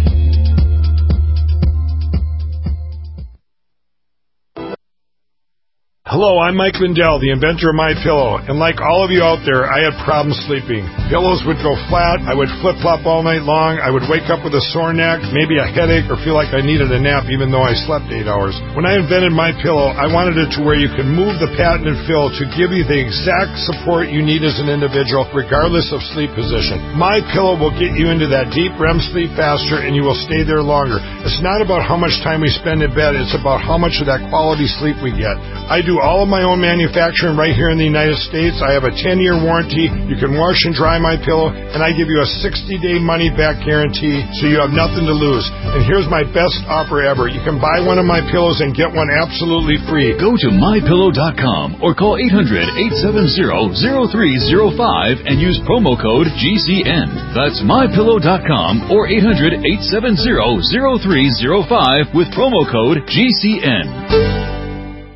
Hello, I'm Mike Lindell, the inventor of MyPillow, and like all of you out there, I had problems sleeping. Pillows would go flat, I would flip-flop all night long, I would wake up with a sore neck, maybe a headache, or feel like I needed a nap even though I slept eight hours. When I invented MyPillow, I wanted it to where you can move the patented fill to give you the exact support you need as an individual, regardless of sleep position. MyPillow will get you into that deep R E M sleep faster, and you will stay there longer. It's not about how much time we spend in bed, it's about how much of that quality sleep we get. I do all of my own manufacturing right here in the United States. I have a ten-year warranty. You can wash and dry my pillow, and I give you a sixty-day money-back guarantee, so you have nothing to lose. And here's my best offer ever. You can buy one of my pillows and get one absolutely free. Go to my pillow dot com or call eight hundred, eight seven zero, zero three zero five and use promo code G C N. That's my pillow dot com or eight hundred, eight seven zero, zero three zero five with promo code G C N.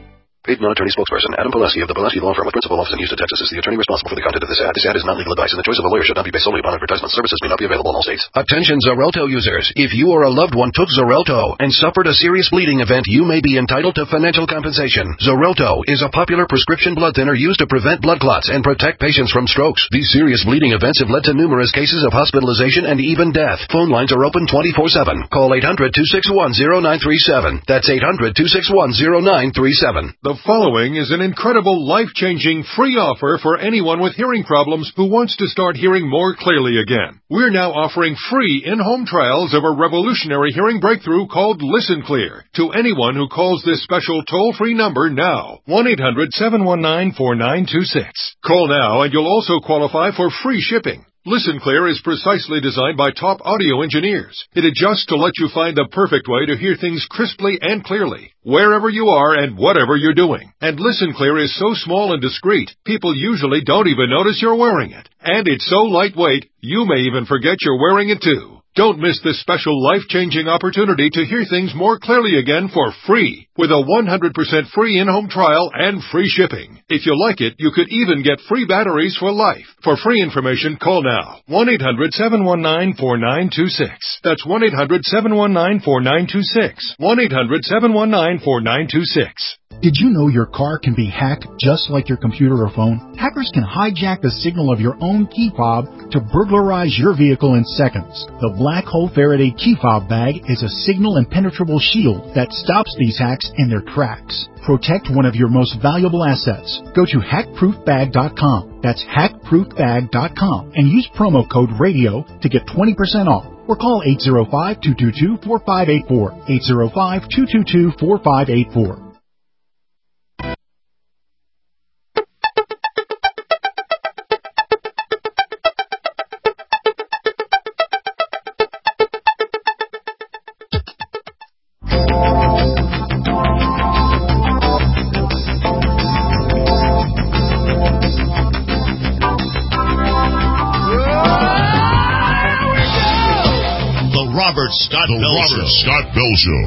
Paid non-attorney spokesperson Adam Pileski of the Pileski Law Firm with principal office in Houston, Texas, is the attorney responsible for the content of this ad. This ad is not legal advice, and the choice of a lawyer should not be based solely upon advertisement. Services may not be available in all states. Attention Xarelto users. If you or a loved one took Xarelto and suffered a serious bleeding event, you may be entitled to financial compensation. Xarelto is a popular prescription blood thinner used to prevent blood clots and protect patients from strokes. These serious bleeding events have led to numerous cases of hospitalization and even death. Phone lines are open twenty-four seven. Call eight hundred, two six one, zero nine three seven. That's eight hundred, two six one, zero nine three seven. The following is an incredible, life-changing free offer for anyone with hearing problems who wants to start hearing more clearly again. We're now offering free in-home trials of a revolutionary hearing breakthrough called Listen Clear to anyone who calls this special toll-free number now, one eight hundred, seven one nine, four nine two six. Call now and you'll also qualify for free shipping. Listen Clear is precisely designed by top audio engineers. It adjusts to let you find the perfect way to hear things crisply and clearly, wherever you are and whatever you're doing. And Listen Clear is so small and discreet, people usually don't even notice you're wearing it. And it's so lightweight, you may even forget you're wearing it too. Don't miss this special life-changing opportunity to hear things more clearly again for free, with a one hundred percent free in-home trial and free shipping. If you like it, you could even get free batteries for life. For free information, call now, one eight hundred, seven one nine, four nine two six. That's one eight hundred, seven one nine, four nine two six. one eight hundred, seven one nine, four nine two six. Did you know your car can be hacked just like your computer or phone? Hackers can hijack the signal of your own key fob to burglarize your vehicle in seconds. The Black Hole Faraday key fob bag is a signal impenetrable shield that stops these hacks in their tracks. Protect one of your most valuable assets. Go to hack proof bag dot com. That's hack proof bag dot com and use promo code RADIO to get twenty percent off. Or call eight zero five, two two two, four five eight four. eight zero five, two two two, four five eight four. Scott the Bell Robert Show. Scott Bell Show.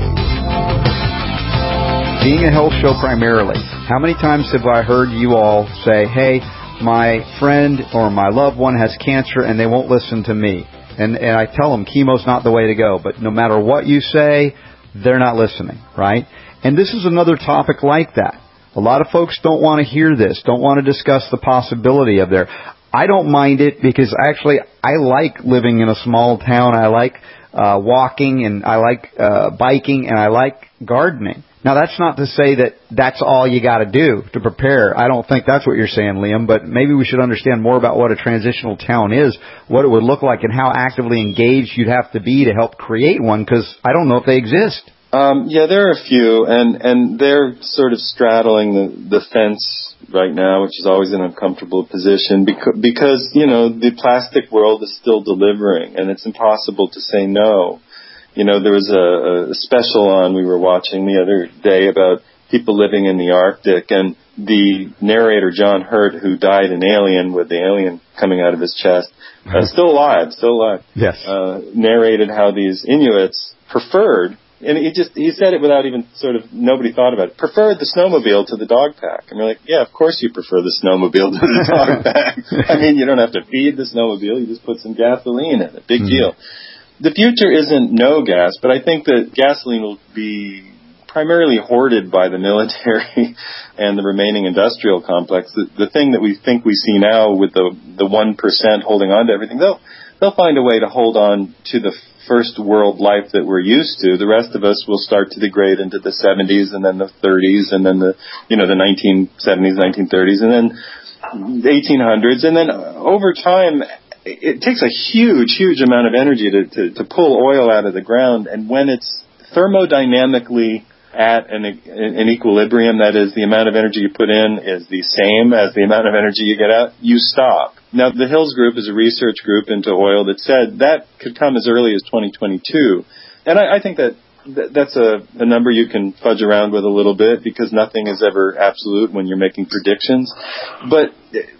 Being a health show primarily, how many times have I heard you all say, hey, my friend or my loved one has cancer and they won't listen to me? And, and I tell them chemo's not the way to go. But no matter what you say, they're not listening, right? And this is another topic like that. A lot of folks don't want to hear this, don't want to discuss the possibility of there. I don't mind it because actually I like living in a small town. I like Uh, walking, and I like uh, biking, and I like gardening. Now, that's not to say that that's all you got to do to prepare. I don't think that's what you're saying, Liam, but maybe we should understand more about what a transitional town is, what it would look like, and how actively engaged you'd have to be to help create one, because I don't know if they exist. Um, yeah, there are a few, and, and they're sort of straddling the, the fence right now, which is always an uncomfortable position because, because, you know, the plastic world is still delivering, and it's impossible to say no. You know, there was a, a special on we were watching the other day about people living in the Arctic, and the narrator, John Hurt, who died in Alien with the alien coming out of his chest, uh, still alive, still alive, yes, uh, narrated how these Inuits preferred, and he just, he said it without even sort of, nobody thought about it, preferred the snowmobile to the dog pack. And we're like, yeah, of course you prefer the snowmobile to the dog pack. I mean, you don't have to feed the snowmobile, you just put some gasoline in it. Big mm-hmm. deal. The future isn't no gas, but I think that gasoline will be primarily hoarded by the military and the remaining industrial complex. The, the thing that we think we see now with the the one percent holding on to everything, they'll, they'll find a way to hold on to the first world life that we're used to. The rest of us will start to degrade into the seventies and then the thirties and then the, you know, the nineteen seventies, nineteen thirties and then the eighteen hundreds. And then over time, it takes a huge, huge amount of energy to, to, to pull oil out of the ground. And when it's thermodynamically at an, an equilibrium, that is, the amount of energy you put in is the same as the amount of energy you get out, you stop. Now, the Hills Group is a research group into oil that said that could come as early as twenty twenty-two. And I, I think that th- that's a, a number you can fudge around with a little bit because nothing is ever absolute when you're making predictions. But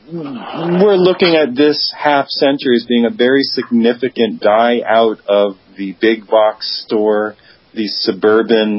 we're looking at this half century as being a very significant die out of the big box store, the suburban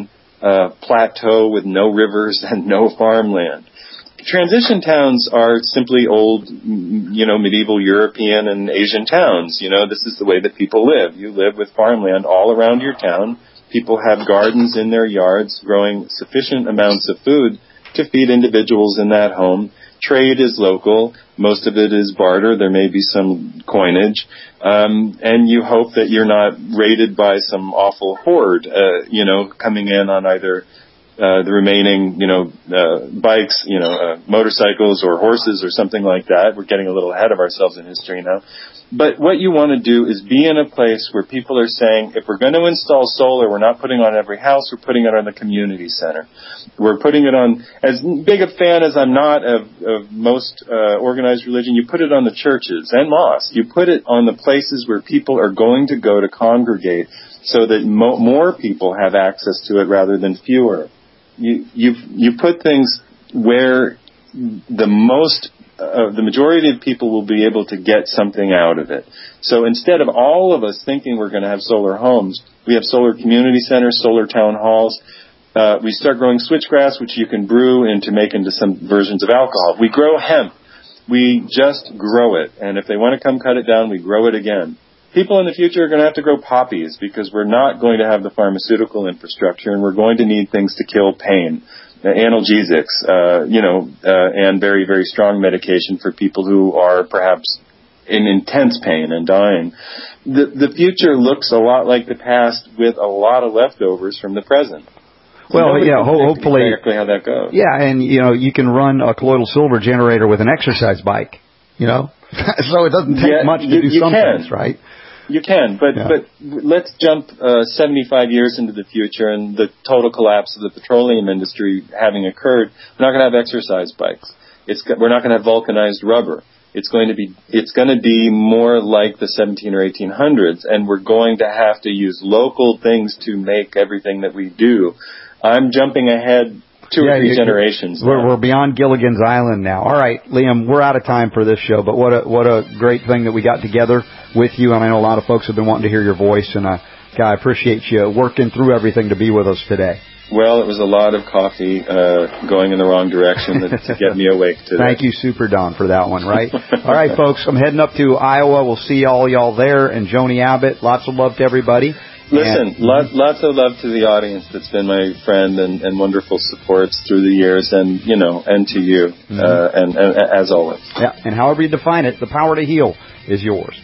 uh, plateau with no rivers and no farmland. Transition towns are simply old, you know, medieval European and Asian towns. You know, this is the way that people live. You live with farmland all around your town. People have gardens in their yards growing sufficient amounts of food to feed individuals in that home. Trade is local. Most of it is barter. There may be some coinage. Um, and you hope that you're not raided by some awful horde, uh, you know, coming in on either Uh, the remaining, you know, uh, bikes, you know, uh, motorcycles or horses or something like that. We're getting a little ahead of ourselves in history now. But what you want to do is be in a place where people are saying, if we're going to install solar, we're not putting it on every house, we're putting it on the community center. We're putting it on, as big a fan as I'm not of, of most uh, organized religion, you put it on the churches and mosques. You put it on the places where people are going to go to congregate so that mo- more people have access to it rather than fewer. You you you put things where the most uh, the majority of people will be able to get something out of it. So instead of all of us thinking we're going to have solar homes, we have solar community centers, solar town halls. Uh, we start growing switchgrass, which you can brew into make into some versions of alcohol. We grow hemp. We just grow it, and if they want to come cut it down, we grow it again. People in the future are going to have to grow poppies because we're not going to have the pharmaceutical infrastructure, and we're going to need things to kill pain, uh, analgesics, uh, you know, uh, and very, very strong medication for people who are perhaps in intense pain and dying. The, the future looks a lot like the past with a lot of leftovers from the present. Well, yeah, ho- hopefully. Exactly how that goes. Yeah, and, you know, you can run a colloidal silver generator with an exercise bike, you know, so it doesn't take yeah, much to you, do you some can. things, right? You can, but yeah. but let's jump uh, seventy-five years into the future and the total collapse of the petroleum industry having occurred. We're not going to have exercise bikes. It's we're not going to have vulcanized rubber. It's going to be it's going to be more like the seventeen or eighteen hundreds, and we're going to have to use local things to make everything that we do. I'm jumping ahead two yeah, or three you, generations. We're, we're beyond Gilligan's Island now. All right, Liam, we're out of time for this show, but what a what a great thing that we got together with you, and I know a lot of folks have been wanting to hear your voice, and uh, God, I appreciate you working through everything to be with us today. Well, it was a lot of coffee uh, going in the wrong direction to get me awake today. Thank you, Super Don, for that one, right? All right, folks, I'm heading up to Iowa. We'll see all y'all there, and Joni Abbott, lots of love to everybody. Listen, and, lot, lots of love to the audience that's been my friend and, and wonderful supports through the years, and, you know, and to you, mm-hmm. uh, and, and as always. Yeah, and however you define it, the power to heal is yours.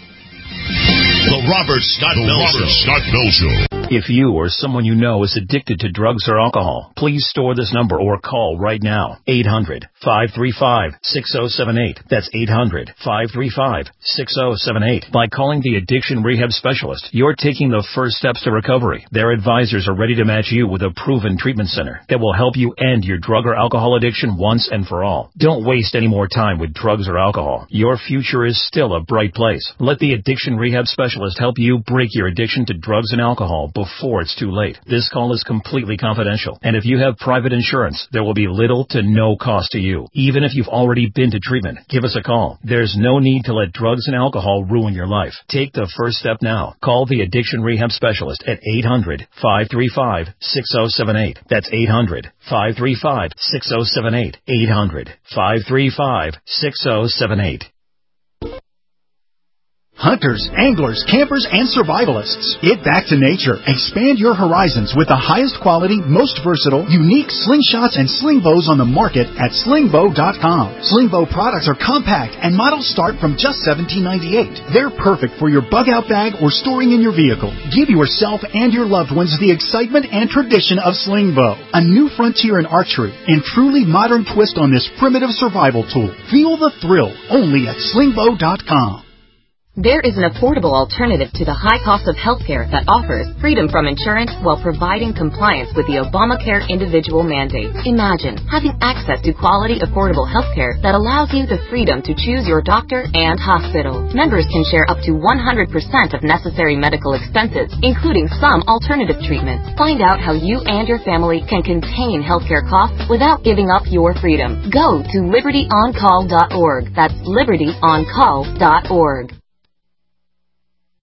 The Robert Scott Bell Robert Show. Scott Bell Show. If you or someone you know is addicted to drugs or alcohol, please store this number or call right now. eight hundred, five three five, six oh seven eight. That's eight hundred, five three five, six oh seven eight. By calling the Addiction Rehab Specialist, you're taking the first steps to recovery. Their advisors are ready to match you with a proven treatment center that will help you end your drug or alcohol addiction once and for all. Don't waste any more time with drugs or alcohol. Your future is still a bright place. Let the Addiction Rehab Specialist help you break your addiction to drugs and alcohol before it's too late. This call is completely confidential, and if you have private insurance, there will be little to no cost to you. Even if you've already been to treatment, give us a call. There's no need to let drugs and alcohol ruin your life. Take the first step now. Call the Addiction Rehab Specialist at eight hundred, five three five, six oh seven eight. That's eight hundred, five three five, six oh seven eight. eight hundred, five three five, six oh seven eight. Hunters, anglers, campers, and survivalists. Get back to nature. Expand your horizons with the highest quality, most versatile, unique slingshots and sling bows on the market at sling bow dot com. Sling bow products are compact and models start from just seventeen ninety-eight. They're perfect for your bug-out bag or storing in your vehicle. Give yourself and your loved ones the excitement and tradition of sling bow. A new frontier in archery and truly modern twist on this primitive survival tool. Feel the thrill only at sling bow dot com. There is an affordable alternative to the high cost of healthcare that offers freedom from insurance while providing compliance with the Obamacare individual mandate. Imagine having access to quality, affordable healthcare that allows you the freedom to choose your doctor and hospital. Members can share up to one hundred percent of necessary medical expenses, including some alternative treatments. Find out how you and your family can contain healthcare costs without giving up your freedom. Go to liberty on call dot org. That's liberty on call dot org.